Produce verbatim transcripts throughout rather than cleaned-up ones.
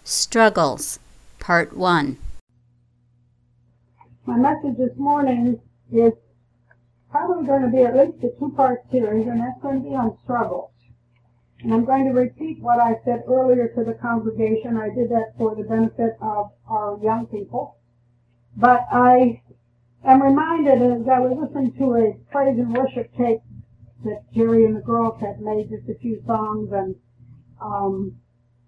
Struggles, Part one. My message this morning is probably going to be at least a two-part series, and that's going to be on struggles. And I'm going to repeat what I said earlier to the congregation. I did that for the benefit of our young people. But I am reminded as I was listening to a praise and worship tape that Jerry and the girls had made, just a few songs, and um,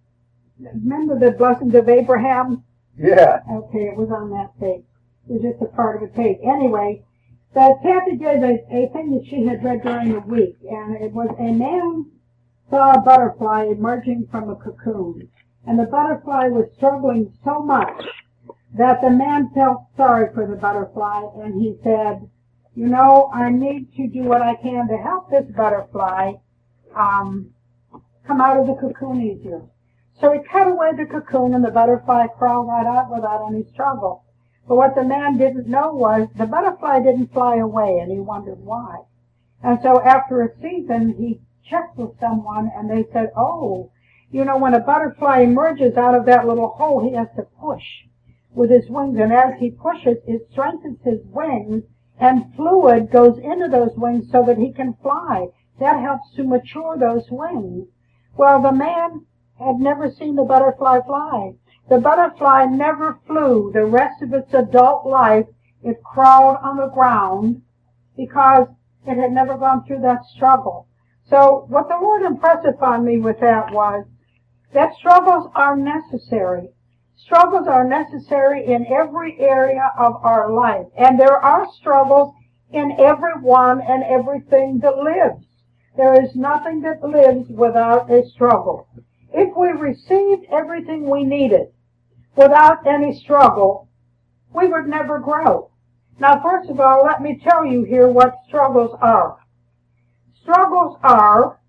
remember the Blessings of Abraham? Yeah. Okay, it was on that tape. It was just a part of a tape. Anyway, the Kathy gave a, a thing that she had read during the week, and it was a man saw a butterfly emerging from a cocoon, and the butterfly was struggling so much that the man felt sorry for the butterfly, and he said, you know, I need to do what I can to help this butterfly um, come out of the cocoon easier. So he cut away the cocoon, and the butterfly crawled right out without any struggle. But what the man didn't know was the butterfly didn't fly away, and he wondered why. And so after a season, he checked with someone, and they said, oh, you know, when a butterfly emerges out of that little hole, he has to push with his wings. And as he pushes, it strengthens his wings, and fluid goes into those wings so that he can fly. That helps to mature those wings. Well, the man had never seen the butterfly fly. The butterfly never flew. The rest of its adult life, it crawled on the ground because it had never gone through that struggle. So what the Lord impressed upon me with that was that struggles are necessary. Struggles are necessary in every area of our life. And there are struggles in everyone and everything that lives. There is nothing that lives without a struggle. If we received everything we needed without any struggle, we would never grow. Now, first of all, let me tell you here what struggles are. Struggles are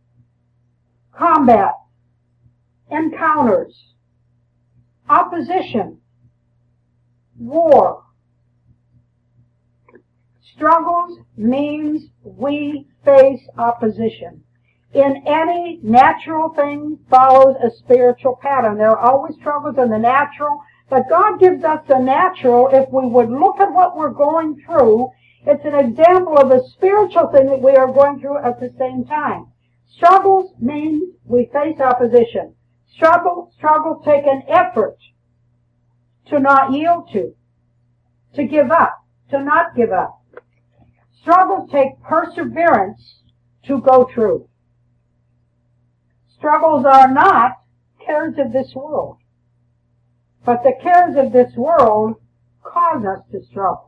combat, encounters, opposition, war. Struggles means we face opposition. In any natural thing follows a spiritual pattern. There are always struggles in the natural, but God gives us the natural if we would look at what we're going through. It's an example of a spiritual thing that we are going through at the same time. Struggles means we face opposition. Struggle, struggles take an effort to not yield to, to give up, to not give up. Struggles take perseverance to go through. Struggles are not cares of this world, but the cares of this world cause us to struggle.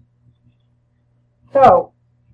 So,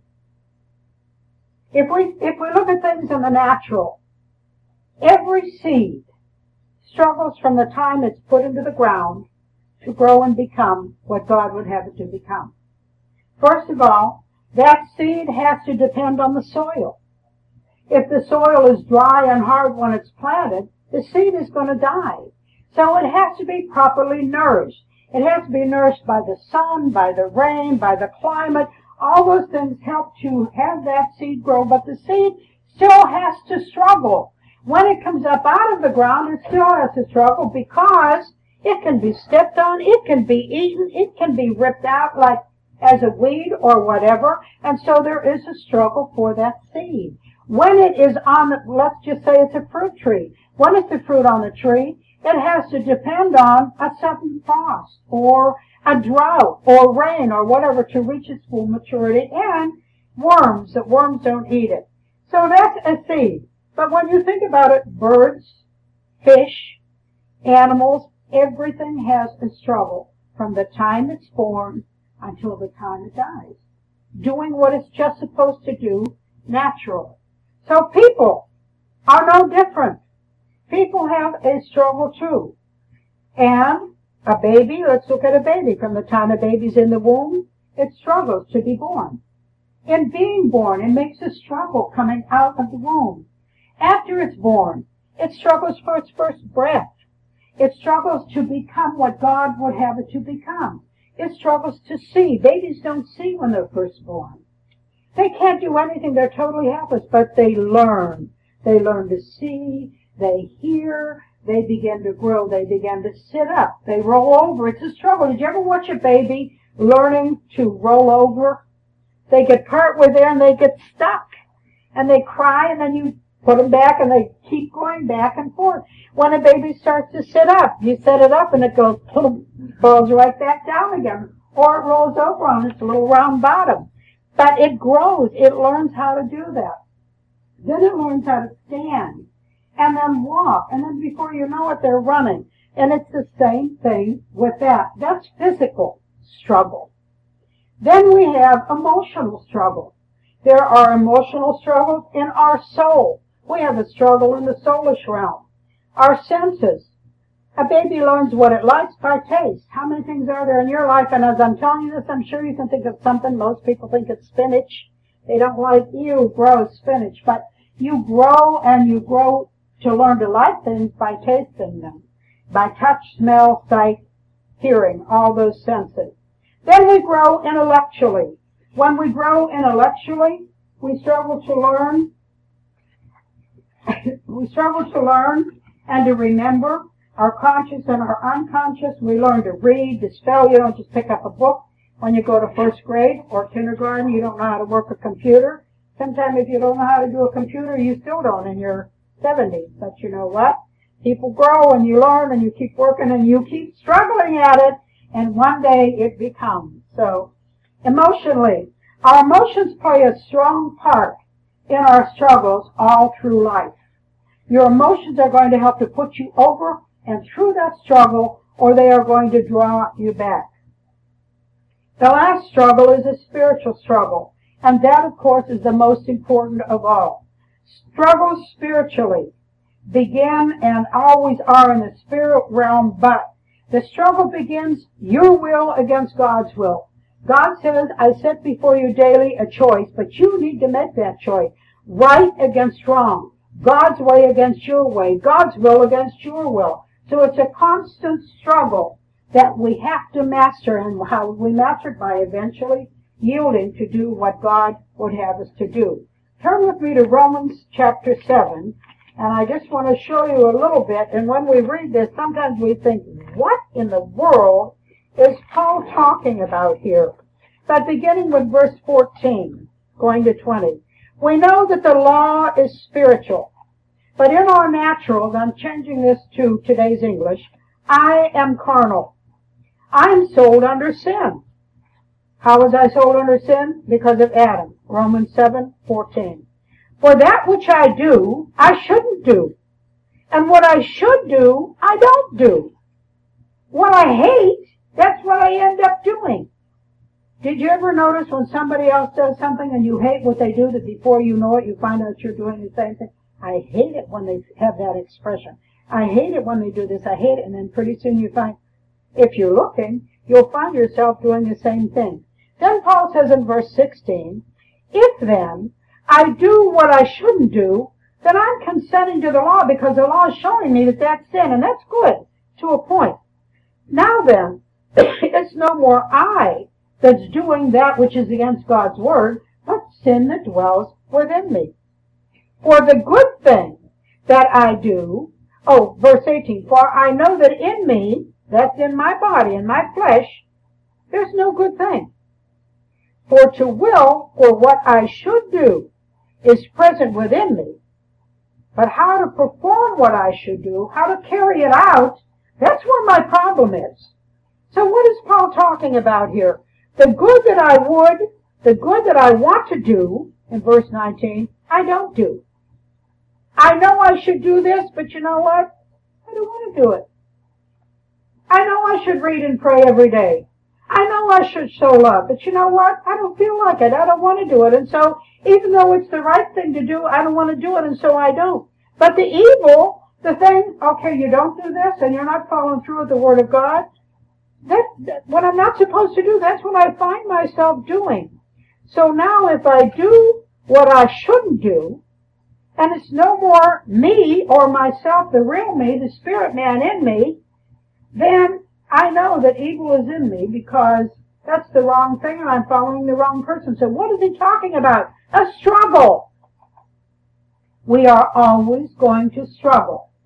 if we, if we look at things in the natural, every seed struggles from the time it's put into the ground to grow and become what God would have it to become. First of all, that seed has to depend on the soil. If the soil is dry and hard when it's planted, the seed is going to die. So it has to be properly nourished. It has to be nourished by the sun, by the rain, by the climate. All those things help to have that seed grow, but the seed still has to struggle. When it comes up out of the ground, it still has to struggle because it can be stepped on, it can be eaten, it can be ripped out like as a weed or whatever, and so there is a struggle for that seed. When it is on, the, let's just say it's a fruit tree. When it's a fruit on the tree, it has to depend on a sudden frost or a drought or rain or whatever to reach its full maturity, and worms, that worms don't eat it. So that's a seed. But when you think about it, birds, fish, animals, everything has a struggle from the time it's born until the time it dies, doing what it's just supposed to do naturally. So people are no different. People have a struggle too. And a baby, let's look at a baby. From the time a baby's in the womb, it struggles to be born. In being born, it makes a struggle coming out of the womb. After it's born, it struggles for its first breath. It struggles to become what God would have it to become. It struggles to see. Babies don't see when they're first born. They can't do anything. They're totally helpless, but they learn. They learn to see. They hear. they begin to grow. They begin to sit up. They roll over. It's a struggle. Did you ever watch a baby learning to roll over? They get partway there and they get stuck. And they cry, and then you put them back, and they keep going back and forth. When a baby starts to sit up, you set it up, and it goes, falls right back down again. Or it rolls over on its little round bottom. But it grows. It learns how to do that. Then it learns how to stand, and then walk, and then before you know it, they're running. And it's the same thing with that. That's physical struggle. Then we have emotional struggle. There are emotional struggles in our soul. We have a struggle in the soulish realm. Our senses. A baby learns what it likes by taste. How many things are there in your life? And as I'm telling you this, I'm sure you can think of something. Most people think it's spinach. They don't like, you grow spinach. But you grow, and you grow to learn to like things by tasting them. By touch, smell, sight, hearing, all those senses. Then we grow intellectually. When we grow intellectually, we struggle to learn. we struggle to learn and to remember. Our conscious and our unconscious, we learn to read, to spell. You don't just pick up a book. When you go to first grade or kindergarten, you don't know how to work a computer. Sometimes if you don't know how to do a computer, you still don't in your seventies. But you know what? People grow, and you learn, and you keep working, and you keep struggling at it, and one day it becomes. So, emotionally, our emotions play a strong part in our struggles all through life. Your emotions are going to help to put you over and through that struggle, or they are going to draw you back. The last struggle is a spiritual struggle, and that, of course, is the most important of all. Struggles spiritually begin and always are in the spirit realm, but the struggle begins your will against God's will. God says, I set before you daily a choice, but you need to make that choice. Right against wrong. God's way against your way. God's will against your will. So it's a constant struggle that we have to master, and how we master it by eventually yielding to do what God would have us to do. Turn with me to Romans chapter seven, and I just want to show you a little bit, and when we read this, sometimes we think, what in the world is Paul talking about here? But beginning with verse fourteen, going to twenty, we know that the law is spiritual, but in our natural, I'm changing this to today's English, I am carnal. I'm sold under sin. How was I sold under sin? Because of Adam. Romans seven fourteen. For that which I do, I shouldn't do. And what I should do, I don't do. What I hate, that's what I end up doing. Did you ever notice when somebody else does something and you hate what they do, that before you know it, you find out you're doing the same thing? I hate it when they have that expression. I hate it when they do this. I hate it. And then pretty soon you find, if you're looking, you'll find yourself doing the same thing. Then Paul says in verse sixteen, if then I do what I shouldn't do, then I'm consenting to the law, because the law is showing me that that's sin, and that's good to a point. Now then, it's no more I that's doing that which is against God's word, but sin that dwells within me. For the good thing that I do, oh, verse eighteen, for I know that in me, that's in my body, in my flesh, there's no good thing. For to will for what I should do is present within me, but how to perform what I should do, how to carry it out, that's where my problem is. So what is Paul talking about here? The good that I would, the good that I want to do, in verse nineteen, I don't do. I know I should do this, but you know what? I don't want to do it. I know I should read and pray every day. I know I should show love, but you know what? I don't feel like it. I don't want to do it. And so, even though it's the right thing to do, I don't want to do it, and so I don't. But the evil, the thing, okay, you don't do this, and you're not following through with the Word of God, that, that what I'm not supposed to do, that's what I find myself doing. So now if I do what I shouldn't do, and it's no more me or myself, the real me, the spirit man in me, then I know that evil is in me, because that's the wrong thing and I'm following the wrong person. So what is he talking about? A struggle. We are always going to struggle.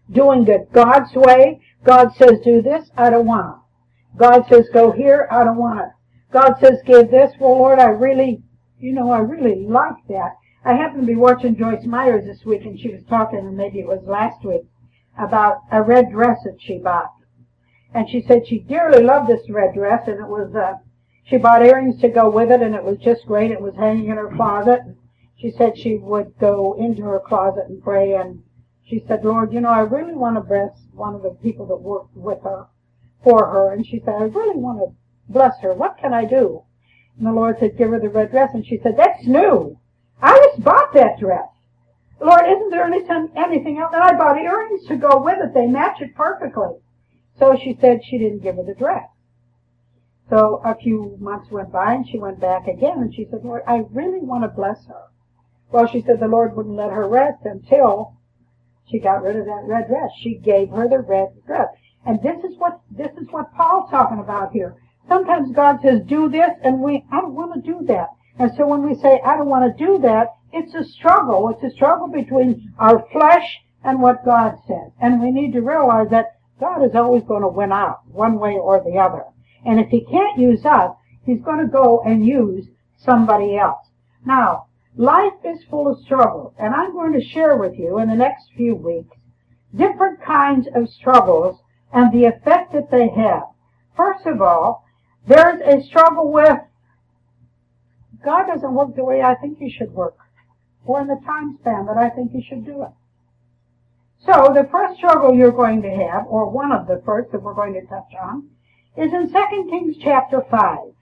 doing it God's way. God says, do this, I don't want to. God says, go here, I don't want to. God says, give this. Well, Lord, I really, you know, I really like that. I happened to be watching Joyce Myers this week, and she was talking, and maybe it was last week, about a red dress that she bought. And she said she dearly loved this red dress, and it was, uh, she bought earrings to go with it, and it was just great. It was hanging in her closet. She said she would go into her closet and pray, and she said, Lord, you know, I really want to bless one of the people that worked with her, for her. And she said, I really want to bless her. What can I do? And the Lord said, give her the red dress. And she said, that's new. I just bought that dress. Lord, isn't there anything, anything else? And I bought earrings to go with it. They match it perfectly. So she said she didn't give her the dress. So a few months went by, and she went back again, and she said, Lord, I really want to bless her. Well, she said the Lord wouldn't let her rest until she got rid of that red dress. She gave her the red dress. And this is what this is what Paul's talking about here. Sometimes God says, do this, and we, I don't want to do that. And so when we say, I don't want to do that, it's a struggle. It's a struggle between our flesh and what God says. And we need to realize that God is always going to win out, one way or the other. And if he can't use us, he's going to go and use somebody else. Now, life is full of struggles, and I'm going to share with you in the next few weeks different kinds of struggles and the effect that they have. First of all, there's a struggle with God doesn't work the way I think he should work, or in the time span that I think he should do it. So the first struggle you're going to have, or one of the first that we're going to touch on, is in Second Kings chapter five.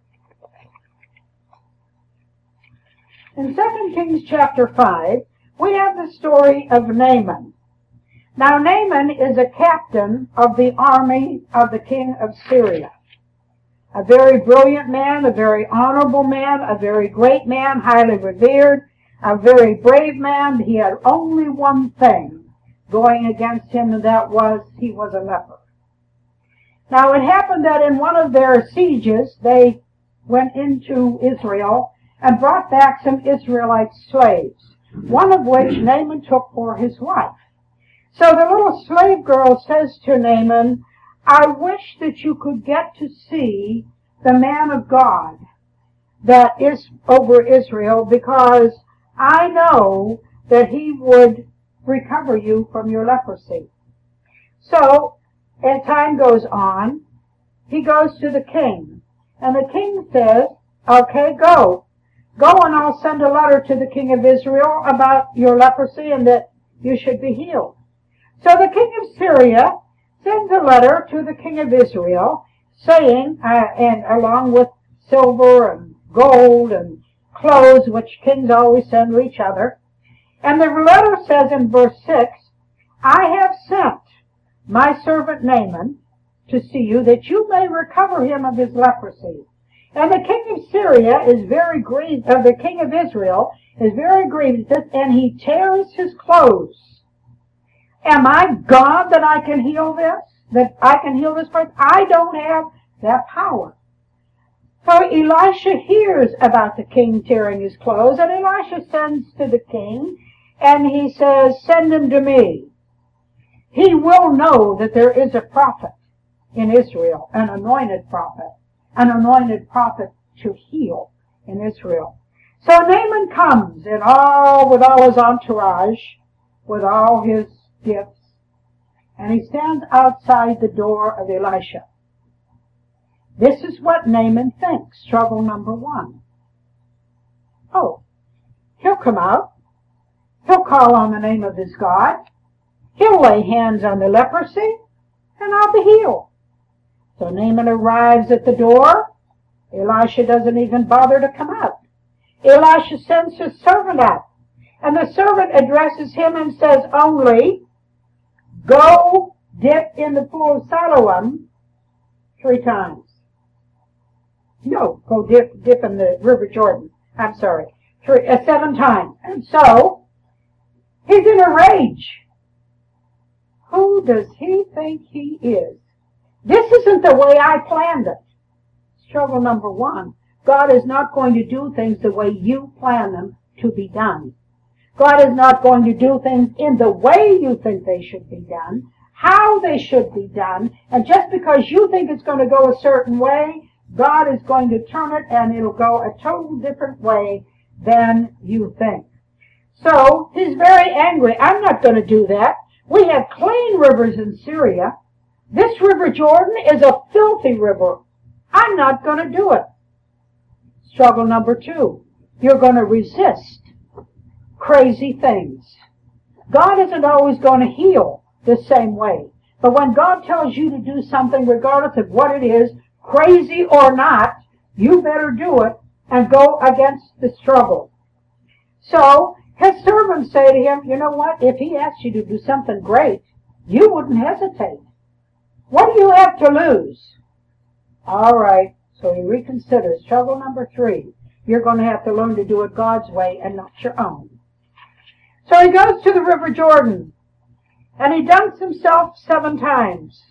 In Second Kings chapter five, we have the story of Naaman. Now, Naaman is a captain of the army of the king of Syria. A very brilliant man, a very honorable man, a very great man, highly revered, a very brave man. He had only one thing going against him, and that was he was a leper. Now, it happened that in one of their sieges, they went into Israel and brought back some Israelite slaves, one of which Naaman took for his wife. So the little slave girl says to Naaman, I wish that you could get to see the man of God that is over Israel, because I know that he would recover you from your leprosy. So, as time goes on, he goes to the king. And the king says, okay, go. Go, and I'll send a letter to the king of Israel about your leprosy and that you should be healed. So the king of Syria sends a letter to the king of Israel saying, uh, and along with silver and gold and clothes, which kings always send to each other. And the letter says in verse six, I have sent my servant Naaman to see you, that you may recover him of his leprosy. And the king of Syria is very grieved, or the king of Israel is very grieved, and he tears his clothes. Am I God that I can heal this? That I can heal this person? I don't have that power. So Elisha hears about the king tearing his clothes, and Elisha sends to the king, and he says, send him to me. He will know that there is a prophet in Israel, an anointed prophet, an anointed prophet to heal in Israel. So Naaman comes in all, with all his entourage, with all his gifts, and he stands outside the door of Elisha. This is what Naaman thinks, struggle number one. Oh, he'll come out. He'll call on the name of his God. He'll lay hands on the leprosy, and I'll be healed. So Naaman arrives at the door. Elisha doesn't even bother to come out. Elisha sends his servant out, and the servant addresses him and says only, go dip in the pool of Siloam three times. No, go dip, dip in the River Jordan. I'm sorry, three, uh, seven times. And so, he's in a rage. Who does he think he is? This isn't the way I planned it. Struggle number one. God is not going to do things the way you plan them to be done. God is not going to do things in the way you think they should be done, how they should be done, and just because you think it's going to go a certain way, God is going to turn it and it'll go a total different way than you think. So, he's very angry. I'm not going to do that. We have clean rivers in Syria. This River Jordan is a filthy river. I'm not going to do it. Struggle number two. You're going to resist crazy things. God isn't always going to heal the same way. But when God tells you to do something, regardless of what it is, crazy or not, you better do it and go against the struggle. So, his servants say to him, you know what, if he asked you to do something great, you wouldn't hesitate. What do you have to lose? All right, so he reconsiders. Struggle number three. You're going to have to learn to do it God's way and not your own. So he goes to the River Jordan, and he dunks himself seven times.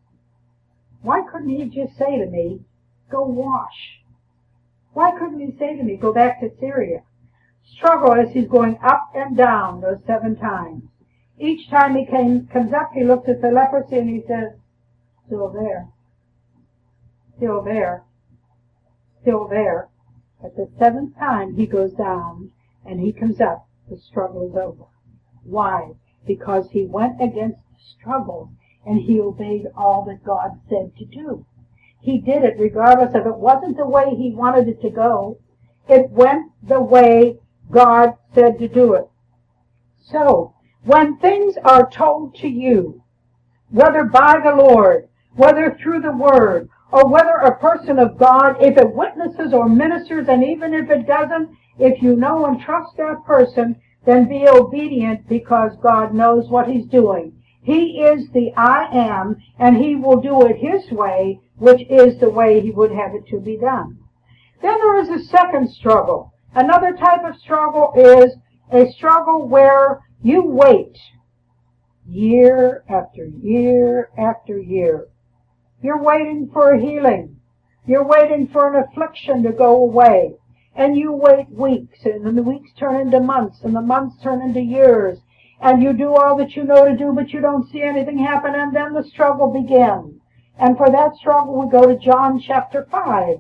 Why couldn't he just say to me, go wash? Why couldn't he say to me, go back to Syria? Struggle as he's going up and down those seven times. Each time he came, comes up, he looks at the leprosy and he says, still there, still there, still there. At the seventh time he goes down and he comes up, the struggle is over. Why? Because he went against the struggle and he obeyed all that God said to do. He did it regardless of it wasn't the way he wanted it to go. It went the way God said to do it. So, when things are told to you, whether by the Lord, whether through the Word, or whether a person of God, if it witnesses or ministers, and even if it doesn't, if you know and trust that person, then be obedient because God knows what He's doing. He is the I am, and He will do it His way, which is the way He would have it to be done. Then there is a second struggle. Another type of struggle is a struggle where you wait year after year after year. You're waiting for a healing. You're waiting for an affliction to go away. And you wait weeks, and then the weeks turn into months, and the months turn into years. And you do all that you know to do, but you don't see anything happen, and then the struggle begins. And for that struggle, we go to John chapter five.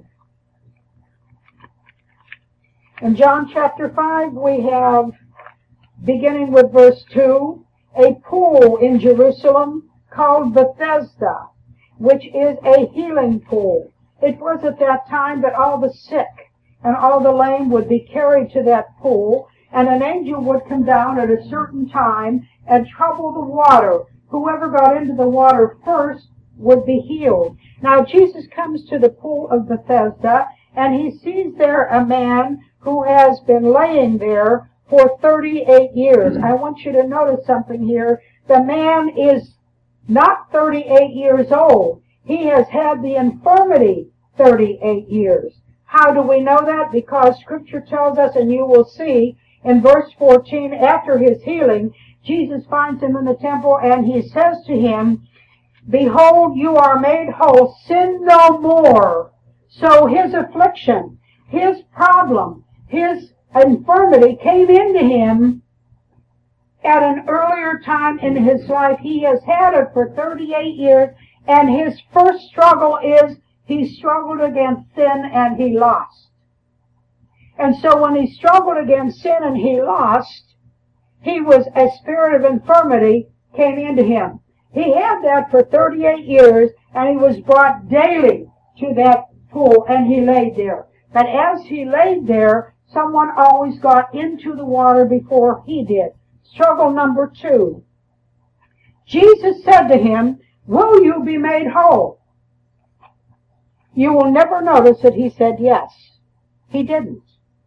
In John chapter five, we have, beginning with verse two, a pool in Jerusalem called Bethesda, which is a healing pool. It was at that time that all the sick and all the lame would be carried to that pool, and an angel would come down at a certain time and trouble the water. Whoever got into the water first would be healed. Now Jesus comes to the pool of Bethesda, and he sees there a man who has been laying there for thirty-eight years. I want you to notice something here. The man is not thirty-eight years old. He has had the infirmity thirty-eight years. How do we know that? Because Scripture tells us, and you will see in verse fourteen, after his healing, Jesus finds him in the temple and he says to him, behold, you are made whole, sin no more. So his affliction, his problem, his infirmity came into him at an earlier time in his life. He has had it for thirty-eight years, and his first struggle is he struggled against sin and he lost. And so when he struggled against sin and he lost, he was, a spirit of infirmity came into him. He had that for thirty-eight years, and he was brought daily to that pool, and he laid there. But as he laid there, someone always got into the water before he did. Struggle number two. Jesus said to him, will you be made whole? You will never notice that he said yes. He didn't.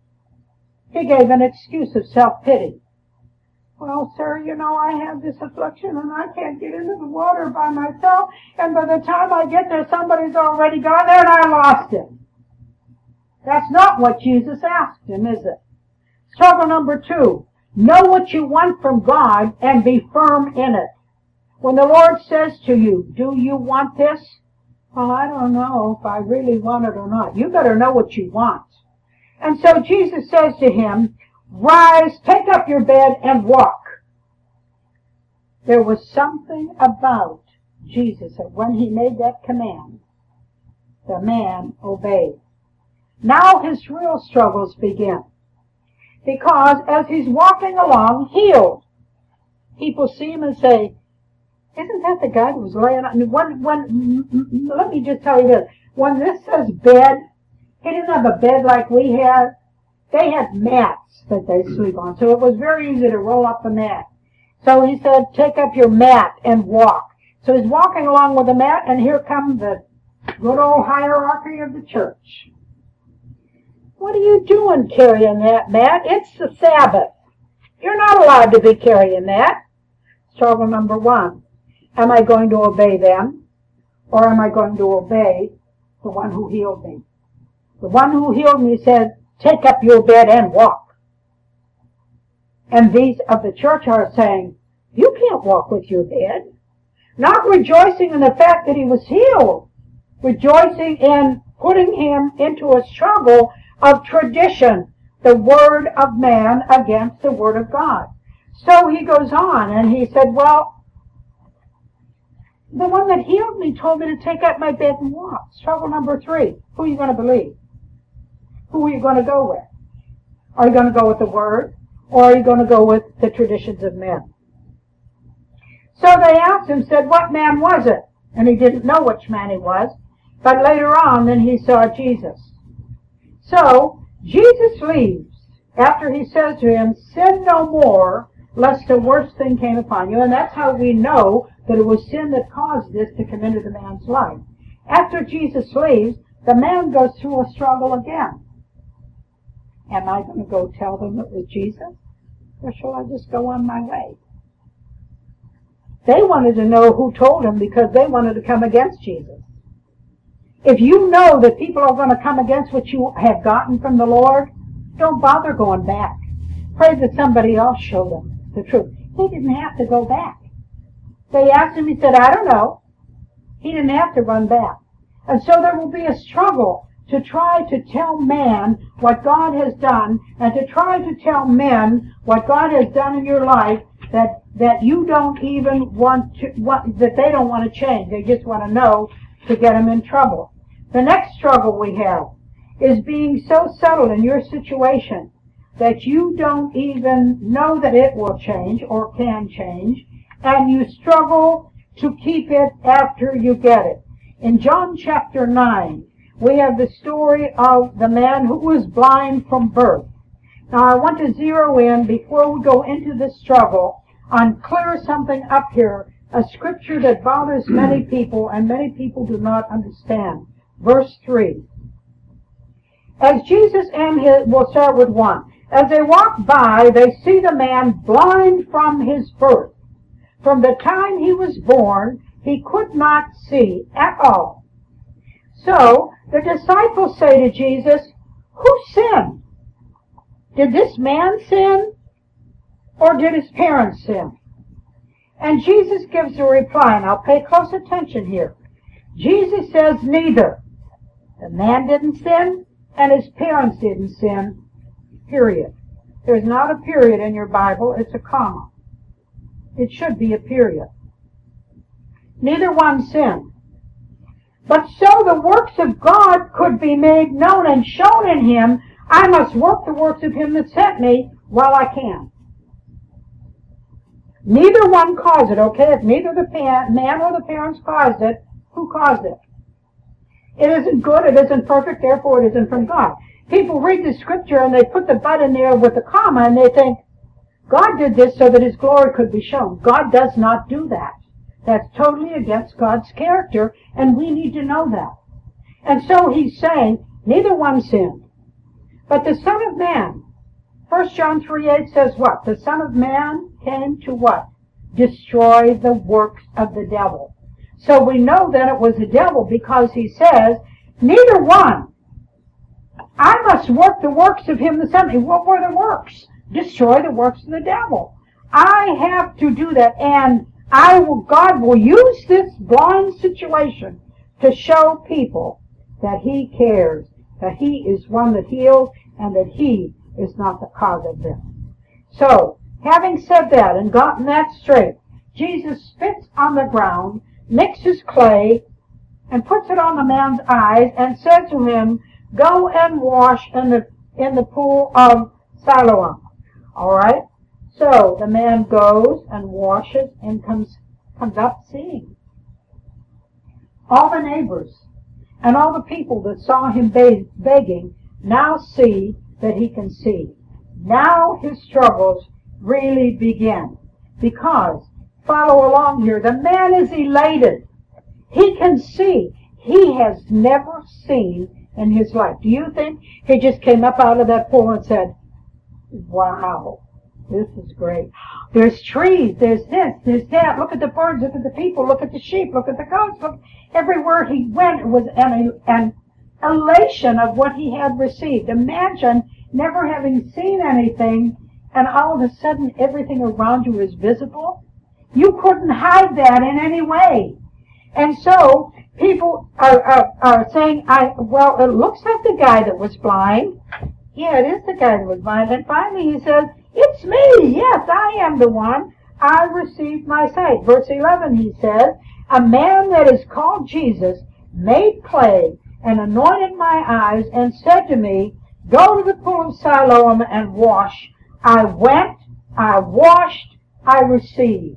He gave an excuse of self-pity. Well, sir, you know, I have this affliction and I can't get into the water by myself, and by the time I get there, somebody's already gone there and I lost it. That's not what Jesus asked him, is it? Struggle number two. Know what you want from God and be firm in it. When the Lord says to you, do you want this? Well, I don't know if I really want it or not. You better know what you want. And so Jesus says to him, rise, take up your bed, and walk. There was something about Jesus that when he made that command, the man obeyed. Now his real struggles begin. Because as he's walking along, healed, people see him and say, isn't that the guy who was laying on? When, when, let me just tell you this. When this says bed, he didn't have a bed like we had. They had mats that they sleep on. So it was very easy to roll up the mat. So he said, take up your mat and walk. So he's walking along with the mat, and here comes the good old hierarchy of the church. What are you doing carrying that mat? It's the Sabbath. You're not allowed to be carrying that. Struggle number one. Am I going to obey them, or am I going to obey the one who healed me? The one who healed me said, take up your bed and walk. And these of the church are saying, you can't walk with your bed. Not rejoicing in the fact that he was healed, rejoicing in putting him into a struggle of tradition, the word of man against the word of God. So he goes on and he said, well, the one that healed me told me to take up my bed and walk. Struggle number three. Who are you going to believe? Who are you going to go with? Are you going to go with the word, or are you going to go with the traditions of men? So they asked him, said, what man was it? And he didn't know which man he was. But later on, then he saw Jesus. So Jesus leaves after he says to him, sin no more, lest a worse thing came upon you. And that's how we know that it was sin that caused this to come into the man's life. After Jesus leaves, the man goes through a struggle again. Am I going to go tell them it was Jesus? Or shall I just go on my way? They wanted to know who told him because they wanted to come against Jesus. If you know that people are going to come against what you have gotten from the Lord, don't bother going back. Pray that somebody else show them the truth. He didn't have to go back. They asked him, he said, I don't know. He didn't have to run back. And so there will be a struggle to try to tell man what God has done, and to try to tell men what God has done in your life that that you don't even want to, want, that they don't want to change. They just want to know to get them in trouble. The next struggle we have is being so settled in your situation that you don't even know that it will change or can change, and you struggle to keep it after you get it. In John chapter nine, we have the story of the man who was blind from birth. Now I want to zero in, before we go into this struggle, on clear something up here, a scripture that bothers many people and many people do not understand. Verse three. As Jesus and his, we'll start with one. As they walk by, they see the man blind from his birth. From the time he was born, he could not see at all. So the disciples say to Jesus, who sinned? Did this man sin, or did his parents sin? And Jesus gives a reply, and I'll pay close attention here. Jesus says neither. The man didn't sin, and his parents didn't sin, period. There's not a period in your Bible, it's a comma. It should be a period. Neither one sinned. But so the works of God could be made known and shown in him, I must work the works of him that sent me while I can. Neither one caused it, okay? If neither the man or the parents caused it, who caused it? It isn't good, it isn't perfect, therefore it isn't from God. People read the scripture and they put the but in there with a comma and they think, God did this so that his glory could be shown. God does not do that. That's totally against God's character, and we need to know that. And so he's saying, neither one sinned. But the Son of Man, First John three eight says what? The Son of Man came to what? Destroy the works of the devil. So we know that it was the devil because he says, neither one. I must work the works of him that sent me. What were the works? Destroy the works of the devil. I have to do that, and I will, God will use this blind situation to show people that he cares, that he is one that heals, and that he is not the cause of them. So, having said that and gotten that straight, Jesus spits on the ground, mixes clay, and puts it on the man's eyes and said to him, go and wash in the, in the pool of Siloam. All right? So the man goes and washes and comes, comes up seeing. All the neighbors and all the people that saw him begging now see that he can see. Now his struggles really begin. Because, follow along here, the man is elated. He can see. He has never seen in his life. Do you think he just came up out of that pool and said, wow, this is great. There's trees, there's this, there's that. Look at the birds, look at the people, look at the sheep, look at the goats. Look. Everywhere he went was an, an elation of what he had received. Imagine never having seen anything and all of a sudden everything around you is visible. You couldn't hide that in any way. And so people are, are, are saying, I, well, it looks like the guy that was blind. Yeah, it is the guy that was blind. And finally he says, it's me. Yes, I am the one. I received my sight. Verse eleven, he says, a man that is called Jesus made clay and anointed my eyes and said to me, go to the pool of Siloam and wash. I went, I washed, I received.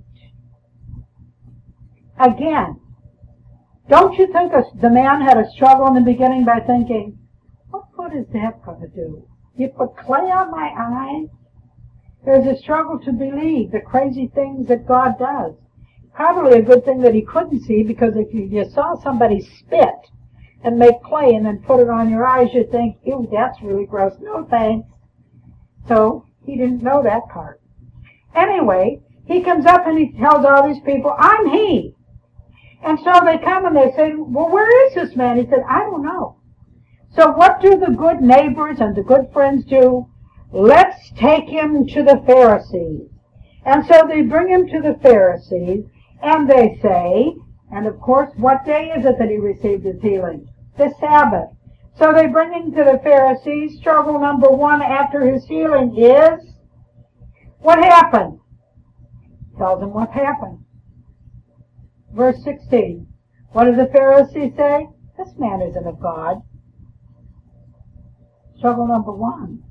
Again, don't you think the man had a struggle in the beginning by thinking, what good is that going to do? You put clay on my eyes? There's a struggle to believe the crazy things that God does. Probably a good thing that he couldn't see, because if you, you saw somebody spit and make clay and then put it on your eyes, you'd think, ew, that's really gross. No thanks. So he didn't know that part. Anyway, he comes up and he tells all these people, I'm he. And so they come and they say, well, where is this man? He said, I don't know. So what do the good neighbors and the good friends do? Let's take him to the Pharisees. And so they bring him to the Pharisees, and they say, and of course, what day is it that he received his healing? The Sabbath. So they bring him to the Pharisees. Struggle number one after his healing is, what happened? Tells them what happened. Verse sixteen. What do the Pharisees say? This man isn't of God. Struggle number one.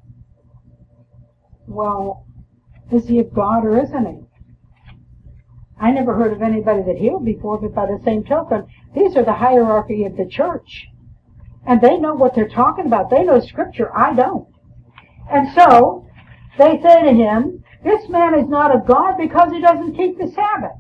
Well, is he of God or isn't he? I never heard of anybody that healed before, but by the same token, these are the hierarchy of the church. And they know what they're talking about. They know Scripture. I don't. And so, they say to him, this man is not of God because he doesn't keep the Sabbath.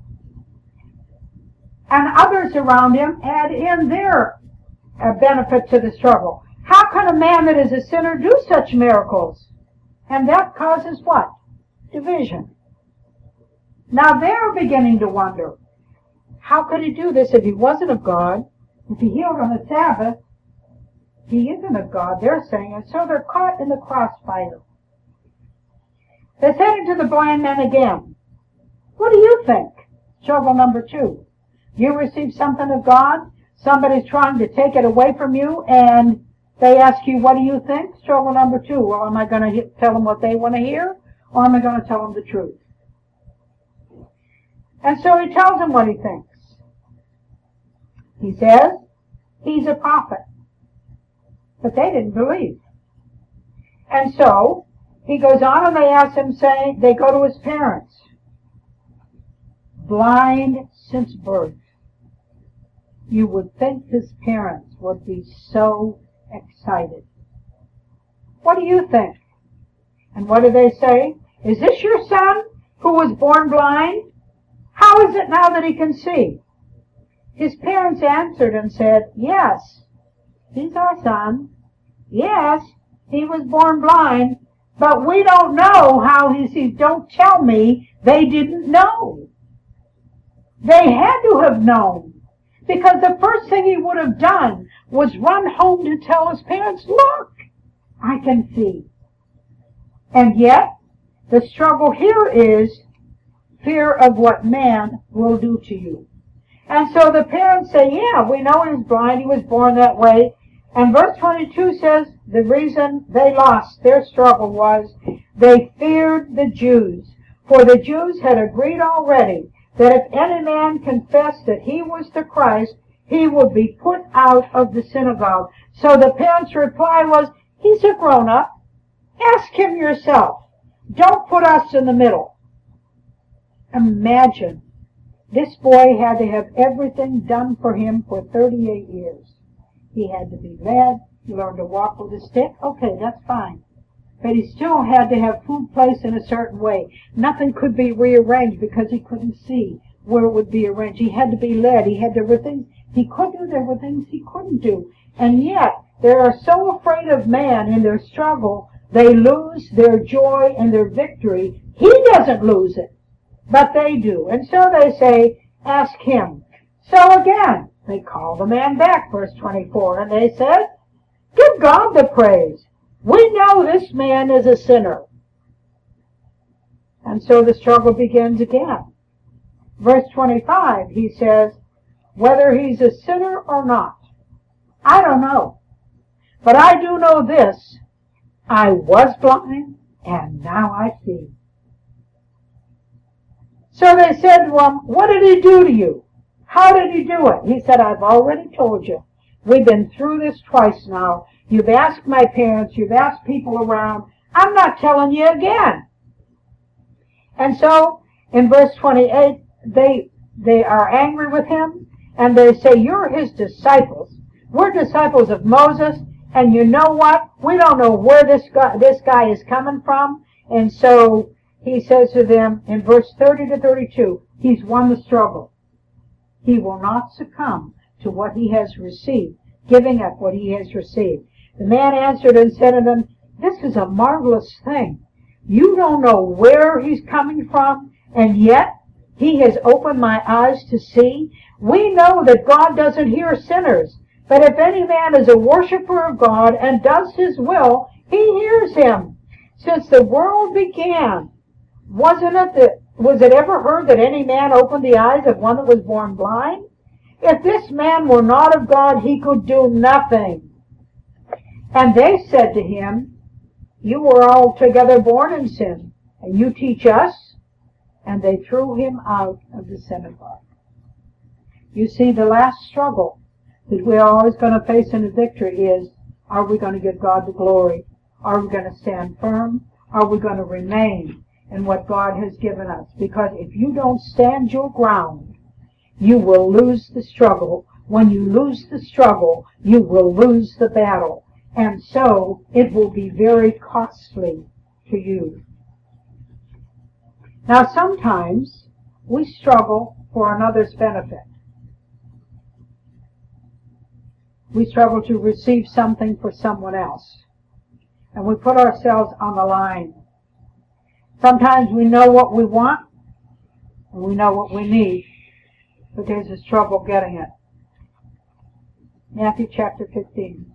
And others around him add in their uh, benefit to the struggle. How can a man that is a sinner do such miracles? And that causes what? Division. Now they're beginning to wonder, how could he do this if he wasn't of God? If he healed on the Sabbath, he isn't of God, they're saying, and so they're caught in the crossfire. They said it to the blind man again. What do you think? Struggle number two. You receive something of God, somebody's trying to take it away from you, and they ask you, what do you think? Struggle number two. Well, am I going to tell them what they want to hear, or am I going to tell them the truth? And so he tells them what he thinks. He says, he's a prophet. But they didn't believe. And so, he goes on and they ask him, saying, they go to his parents. Blind since birth. You would think his parents would be so excited. What do you think? And what do they say? Is this your son who was born blind? How is it now that he can see? His parents answered and said, yes, he's our son. Yes, he was born blind, but we don't know how he sees. Don't tell me they didn't know. They had to have known, because the first thing he would have done was run home to tell his parents, look, I can see. And yet, the struggle here is fear of what man will do to you. And so the parents say, yeah, we know he was blind, he was born that way, And verse twenty-two says the reason they lost their struggle was they feared the Jews. For the Jews had agreed already that if any man confessed that he was the Christ, he would be put out of the synagogue. So the parents' reply was, he's a grown-up. Ask him yourself. Don't put us in the middle. Imagine, this boy had to have everything done for him for thirty-eight years. He had to be led. He learned to walk with a stick. Okay, that's fine. But he still had to have food placed in a certain way. Nothing could be rearranged because he couldn't see where it would be arranged. He had to be led. He had to do things he could do. There were things he couldn't do. And yet, they are so afraid of man in their struggle, they lose their joy and their victory. He doesn't lose it, but they do. And so they say, ask him. So again, they call the man back, verse twenty-four, and they said, give God the praise. We know this man is a sinner. And so the struggle begins again. Verse twenty-five, he says, whether he's a sinner or not, I don't know. But I do know this, I was blind, and now I see. So they said to him, what did he do to you? How did he do it? He said, I've already told you. We've been through this twice now. You've asked my parents. You've asked people around. I'm not telling you again. And so, in verse twenty-eight, they, they are angry with him, and they say, you're his disciples. We're disciples of Moses, and you know what? We don't know where this guy, this guy is coming from. And so he says to them in verse thirty to thirty-two, he's won the struggle. He will not succumb to what he has received, giving up what he has received. The man answered and said to them, this is a marvelous thing. You don't know where he's coming from, and yet he has opened my eyes to see. We know that God doesn't hear sinners, but if any man is a worshiper of God and does his will, he hears him. Since the world began, wasn't it that, was it ever heard that any man opened the eyes of one that was born blind? If this man were not of God, he could do nothing. And they said to him, you were altogether born in sin, and you teach us? And they threw him out of the synagogue. You see, the last struggle that we're always going to face in a victory is, are we going to give God the glory? Are we going to stand firm? Are we going to remain in what God has given us? Because if you don't stand your ground, you will lose the struggle. When you lose the struggle, you will lose the battle. And so it will be very costly to you. Now sometimes we struggle for another's benefit. We struggle to receive something for someone else. And we put ourselves on the line. Sometimes we know what we want, and we know what we need, but there's a struggle getting it. Matthew chapter fifteen,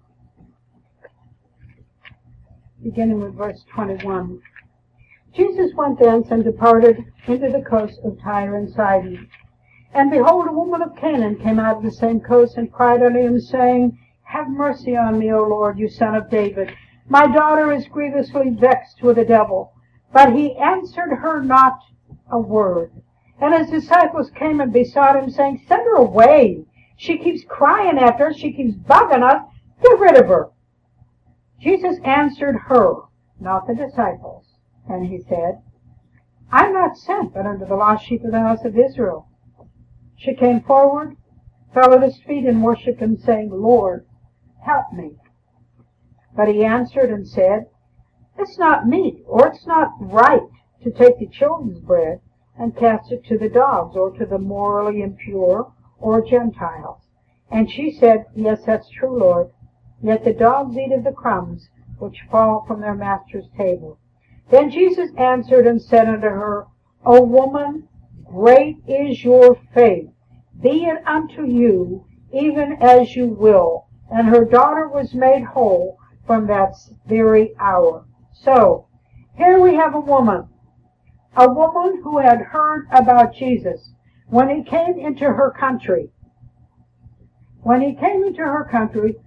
beginning with verse twenty-one. Jesus went thence and departed into the coast of Tyre and Sidon. And behold, a woman of Canaan came out of the same coast and cried unto him, saying, have mercy on me, O Lord, you son of David. My daughter is grievously vexed with the devil. But he answered her not a word. And his disciples came and besought him, saying, send her away. She keeps crying after us. She keeps bugging us. Get rid of her. Jesus answered her, not the disciples. And he said, I'm not sent but unto the lost sheep of the house of Israel. She came forward, fell at his feet, and worshipped him, saying, Lord, help me. But he answered and said, it's not meet, or it's not right to take the children's bread and cast it to the dogs, or to the morally impure, or Gentiles. And she said, yes, that's true, Lord. Yet the dogs eat of the crumbs which fall from their master's table. Then Jesus answered and said unto her, O woman, great is your faith. Be it unto you even as you will. And her daughter was made whole from that very hour. So, here we have a woman. A woman who had heard about Jesus when he came into her country. When he came into her country,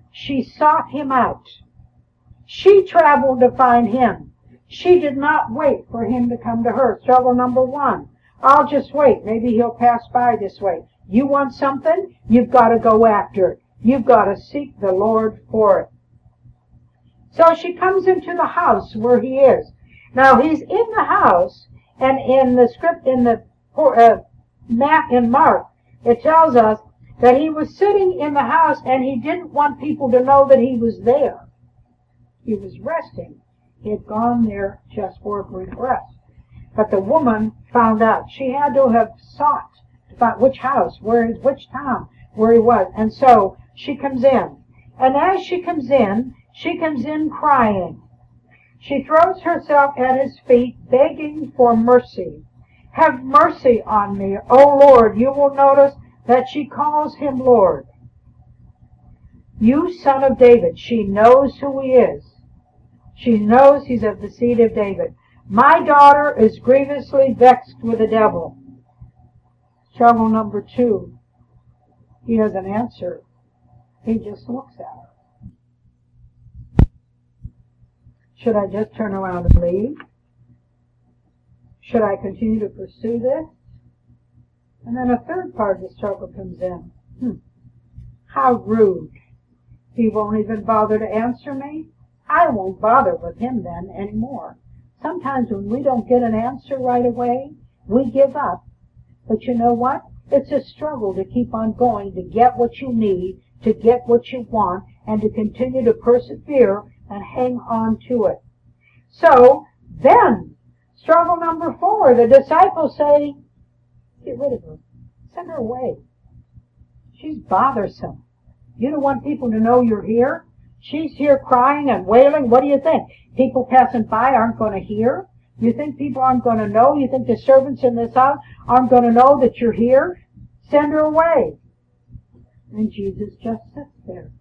She sought him out. She traveled to find him. She did not wait for him to come to her. Struggle number one. I'll just wait. Maybe he'll pass by this way. You want something? You've got to go after it. You've got to seek the Lord for it. So she comes into the house where he is. Now he's in the house, and in the script, in the uh, map in Mark, it tells us that he was sitting in the house and he didn't want people to know that he was there. He was resting. He had gone there just for a brief rest. But the woman found out. She had to have sought to find which house, where, which town, where he was. And so she comes in. And as she comes in, she comes in crying. She throws herself at his feet, begging for mercy. Have mercy on me, O Lord. You will notice that she calls him Lord. You son of David. She knows who he is. She knows he's of the seed of David. My daughter is grievously vexed with the devil. Struggle number two. He doesn't answer. He just looks at her. Should I just turn around and leave? Should I continue to pursue this? And then a third part of the struggle comes in. Hmm. How rude. He won't even bother to answer me. I won't bother with him then anymore. Sometimes when we don't get an answer right away, we give up. But you know what? It's a struggle to keep on going, to get what you need, to get what you want, and to continue to persevere and hang on to it. So, then, struggle number four, the disciples say, get rid of her. Send her away. She's bothersome. You don't want people to know you're here? She's here crying and wailing. What do you think? People passing by aren't going to hear? You think people aren't going to know? You think the servants in this house aren't going to know that you're here? Send her away. And Jesus just sits there.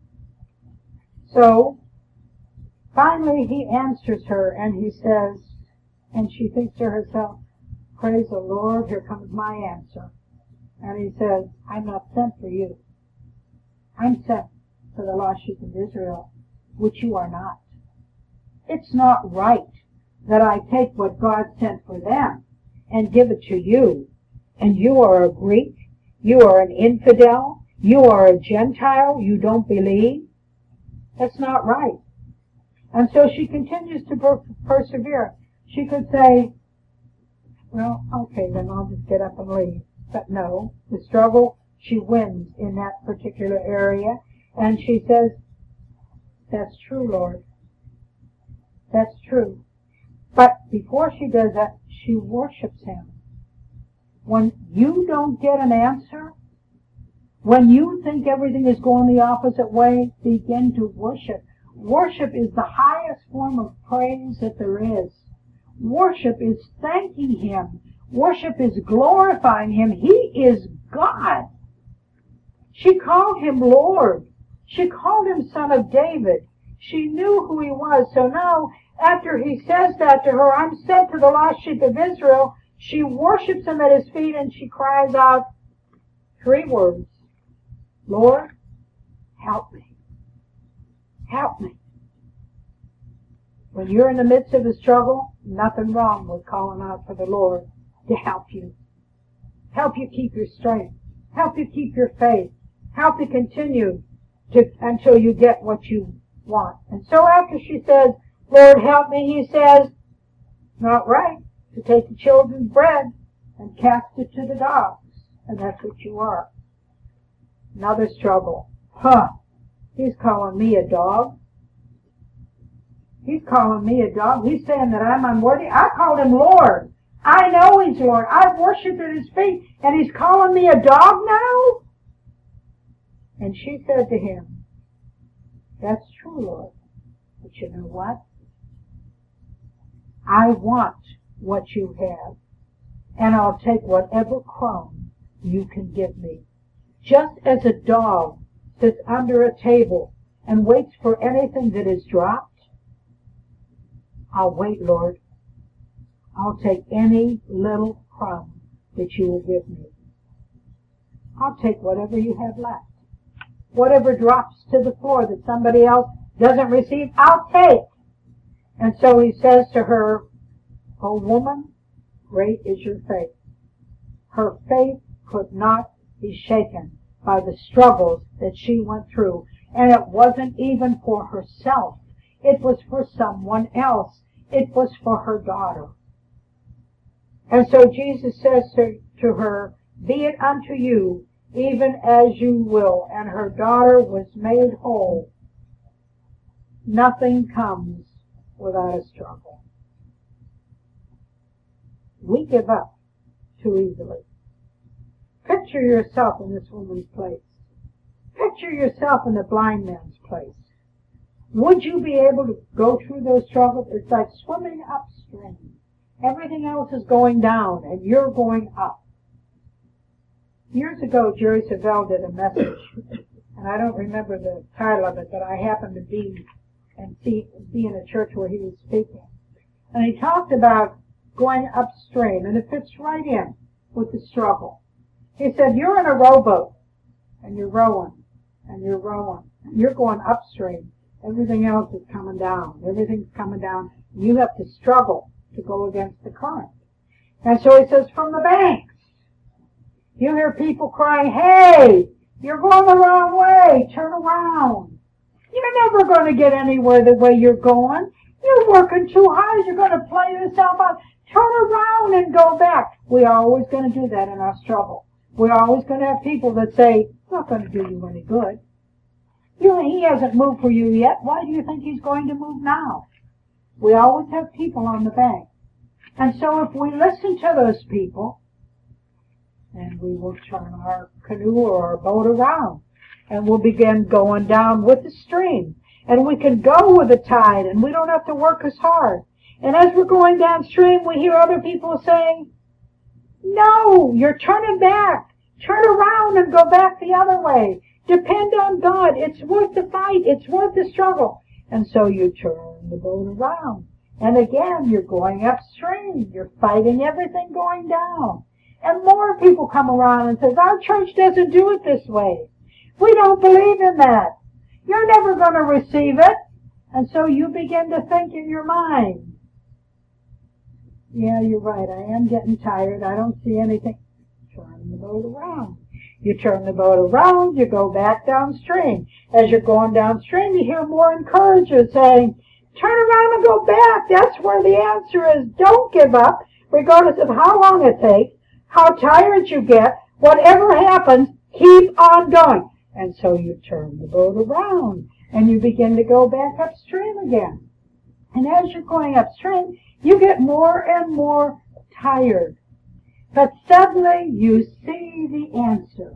So, finally he answers her and he says, and she thinks to herself, praise the Lord, here comes my answer. And he says, I'm not sent for you. I'm sent for the lost sheep of Israel, which you are not. It's not right that I take what God sent for them and give it to you. And you are a Greek, you are an infidel, you are a Gentile, you don't believe. That's not right. And so she continues to per- persevere. She could say, well, okay, then I'll just get up and leave. But no, the struggle, she wins in that particular area. And she says, that's true, Lord. That's true. But before she does that, she worships him. When you don't get an answer, when you think everything is going the opposite way, begin to worship. Worship is the highest form of praise that there is. Worship is thanking him. Worship is glorifying him. He is God. She called him Lord. She called him Son of David. She knew who he was. So now, after he says that to her, I'm sent to the lost sheep of Israel, she worships him at his feet and she cries out three words. Lord, help me. Help me. When you're in the midst of a struggle, nothing wrong with calling out for the Lord to help you. Help you keep your strength. Help you keep your faith. Help you continue to until you get what you want. And so after she says, Lord, help me, he says, not right to take the children's bread and cast it to the dogs. And that's what you are. Another struggle. Huh. He's calling me a dog. He's calling me a dog. He's saying that I'm unworthy. I called him Lord. I know he's Lord. I've worshipped at his feet. And he's calling me a dog now? And she said to him, that's true, Lord. But you know what? I want what you have. And I'll take whatever crumb you can give me. Just as a dog sits under a table and waits for anything that is dropped, I'll wait, Lord. I'll take any little crumb that you will give me. I'll take whatever you have left. whatever drops to the floor that somebody else doesn't receive, I'll take. And so he says to her, "O woman, great is your faith." Her faith could not be shaken by the struggles that she went through. And it wasn't even for herself. It was for someone else. It was for her daughter. And so Jesus says to, to her, "Be it unto you, even as you will." And her daughter was made whole. Nothing comes without a struggle. We give up too easily. Picture yourself in this woman's place. Picture yourself in the blind man's place. Would you be able to go through those struggles? It's like swimming upstream. Everything else is going down, and you're going up. Years ago, Jerry Savelle did a message, and I don't remember the title of it, but I happened to be and see, be in a church where he was speaking. And he talked about going upstream, and it fits right in with the struggle. He said, you're in a rowboat, and you're rowing, and you're rowing, and you're going upstream. Everything else is coming down. Everything's coming down. You have to struggle to go against the current. And so he says, from the banks, you hear people crying, "Hey, you're going the wrong way. Turn around. You're never going to get anywhere the way you're going. You're working too hard. You're going to play yourself out. Turn around and go back." We're always going to do that in our struggle. We're always going to have people that say, "It's not going to do you any good. You know, he hasn't moved for you yet. Why do you think he's going to move now?" We always have people on the bank. And so if we listen to those people, then we will turn our canoe or our boat around, and we'll begin going down with the stream. And we can go with the tide, and we don't have to work as hard. And as we're going downstream, we hear other people saying, "No, you're turning back. Turn around and go back the other way. Depend on God. It's worth the fight. It's worth the struggle." And so you turn the boat around. And again, you're going upstream. You're fighting everything going down. And more people come around and say, "Our church doesn't do it this way. We don't believe in that. You're never going to receive it." And so you begin to think in your mind, "Yeah, you're right. I am getting tired. I don't see anything." Turn the boat around. You turn the boat around, you go back downstream. As you're going downstream, you hear more encouragers saying, "Turn around and go back. That's where the answer is. Don't give up, regardless of how long it takes, how tired you get, whatever happens, keep on going." And so you turn the boat around, and you begin to go back upstream again. And as you're going upstream, you get more and more tired. But suddenly you see the answer.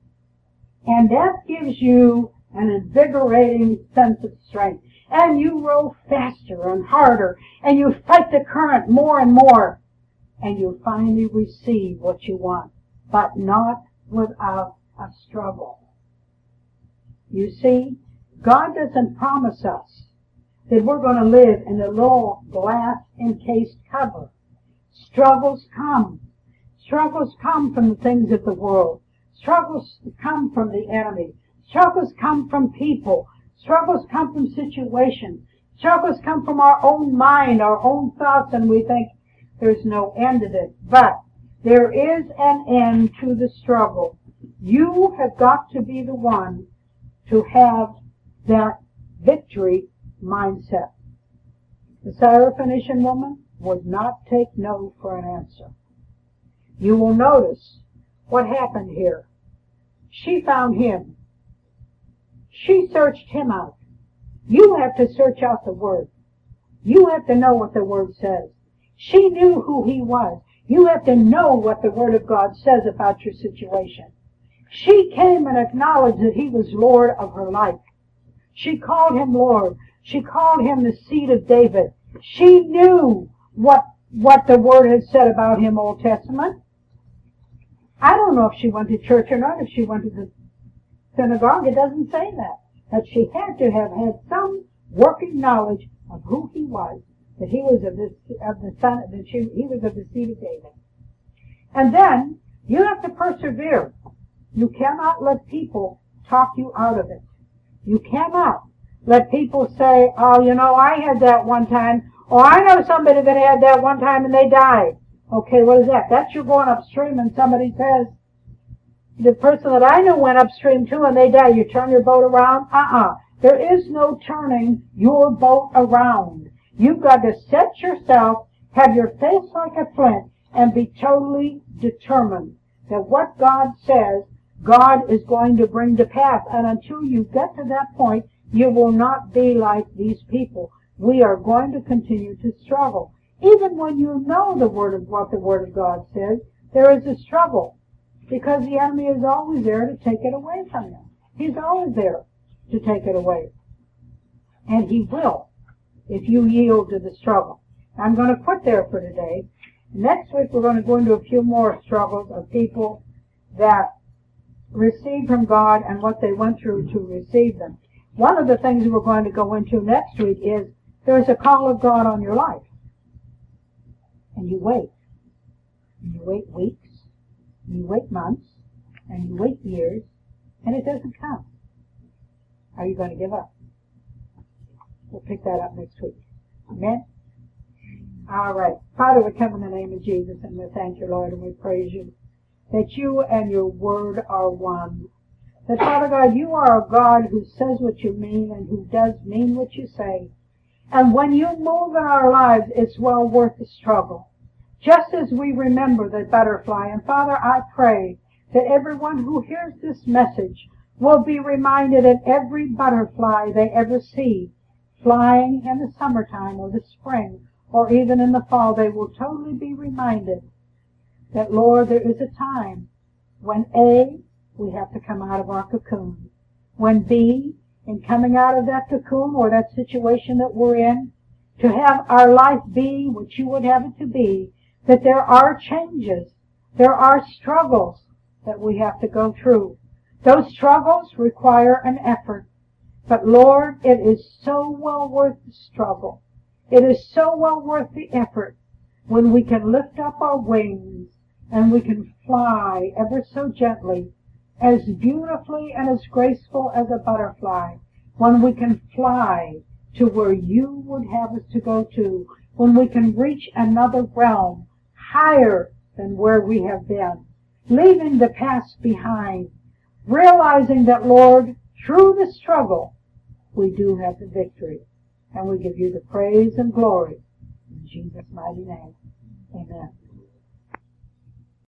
And that gives you an invigorating sense of strength. And you row faster and harder. And you fight the current more and more. And you finally receive what you want. But not without a struggle. You see, God doesn't promise us that we're going to live in a little glass encased cover. Struggles come. Struggles come from the things of the world. Struggles come from the enemy. Struggles come from people. Struggles come from situations. Struggles come from our own mind, our own thoughts, and we think there's no end to this. But there is an end to the struggle. You have got to be the one to have that victory mindset. The Syrophoenician woman would not take no for an answer. You will notice what happened here. She found him. She searched him out. You have to search out the Word. You have to know what the Word says. She knew who he was. You have to know what the Word of God says about your situation. She came and acknowledged that he was Lord of her life. She called him Lord. She called him the seed of David. She knew what, what the Word had said about him, Old Testament. I don't know if she went to church or not, if she went to the synagogue. It doesn't say that. But she had to have had some working knowledge of who he was, that he was of the, of the son, that she, he was of the seed of David. And then you have to persevere. You cannot let people talk you out of it. You cannot let people say, oh, you know, I had that one time, or I know somebody that had that one time and they died. Okay, what is that? That's you going upstream and somebody says, the person that I know went upstream too and they died. You turn your boat around? Uh-uh. There is no turning your boat around. You've got to set yourself, have your face like a flint, and be totally determined that what God says, God is going to bring to pass. And until you get to that point, you will not be like these people. We are going to continue to struggle. Even when you know the word of what the Word of God says, there is a struggle. Because the enemy is always there to take it away from you. He's always there to take it away. And he will, if you yield to the struggle. I'm going to quit there for today. Next week we're going to go into a few more struggles of people that received from God and what they went through to receive them. One of the things we're going to go into next week is there's a call of God on your life. And you wait. And you wait weeks. And you wait months. And you wait years. And it doesn't come. Are you going to give up? We'll pick that up next week. Amen? All right. Father, we come in the name of Jesus, and we thank you, Lord, and we praise you that you and your word are one. That, Father God, you are a God who says what you mean and who does mean what you say. And when you move in our lives, it's well worth the struggle. Just as we remember the butterfly. And Father, I pray that everyone who hears this message will be reminded that every butterfly they ever see flying in the summertime or the spring or even in the fall, they will totally be reminded that, Lord, there is a time when A, we have to come out of our cocoon. When B, in coming out of that cocoon or that situation that we're in, to have our life be what you would have it to be, that there are changes, there are struggles that we have to go through. Those struggles require an effort. But Lord, it is so well worth the struggle. It is so well worth the effort when we can lift up our wings and we can fly ever so gently, as beautifully and as graceful as a butterfly, when we can fly to where you would have us to go to, when we can reach another realm higher than where we have been, leaving the past behind, realizing that, Lord, through the struggle, we do have the victory. And we give you the praise and glory. In Jesus' mighty name, amen.